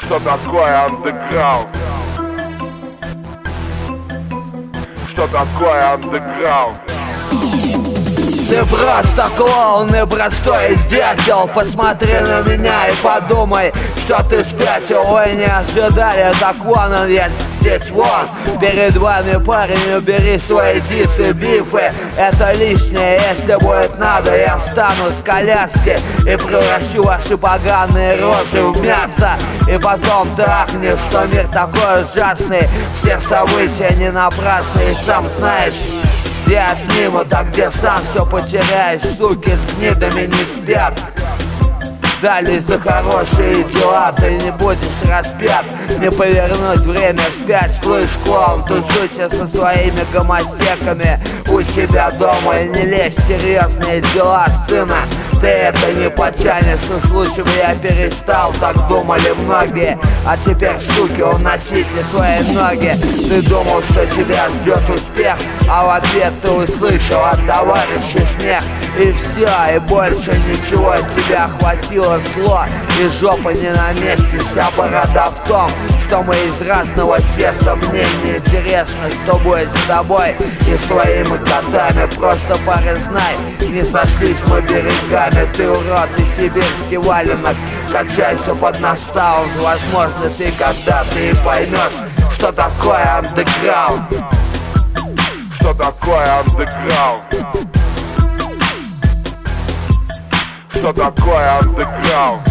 Что такое андеграунд? Что такое андеграунд? Ты просто клоун и простой дятел. Посмотри на меня и подумай, что ты спятил. Вы не ожидали, так вон он есть здесь, вон. Перед вами, парень, убери свои дисы, бифы. Это лишнее, если будет надо, я встану с коляски и превращу ваши поганые рожи в мясо. И потом ты ахнешь, что мир такой ужасный. Все события не напрасны, и сам знаешь, где отнимут, а где сам все потеряешь. Суки с гнидами не спят, дали за хорошие дела. Ты не будешь распят, не повернуть время вспять. Слышь, клоун, тусуйся со своими гомосеками у себя дома и не лезь в серьезные дела, сына. Ты это не потянешь, но случаем я перестал, так думали многие. А теперь, суки, уносите свои ноги. Ты думал, что тебя ждет успех, а в ответ ты услышал от товарища смех. И все, и больше ничего, тебя хватило зло, и жопа не на месте. Вся борода в том, что мы из разного теста. Мне не интересно, что будет с тобой и своими котами. Просто признай, не сошлись мы берегами. Ты урод и сибирский валенок, качайся под наш саунд. Возможно, ты когда-то и поймешь, что такое андеграунд. Что такое андеграунд? Что такое андеграунд?